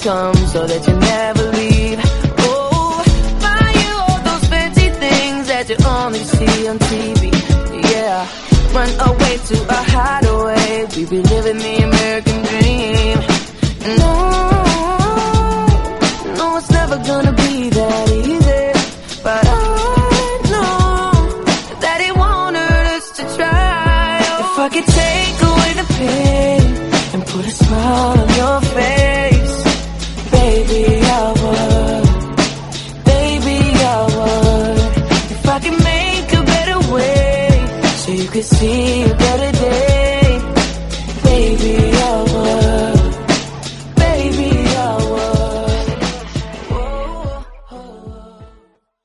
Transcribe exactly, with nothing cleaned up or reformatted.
come so that you never leave. Oh, buy you all those fancy things that you only see on T V. Yeah, run away to a hideaway. We be living the American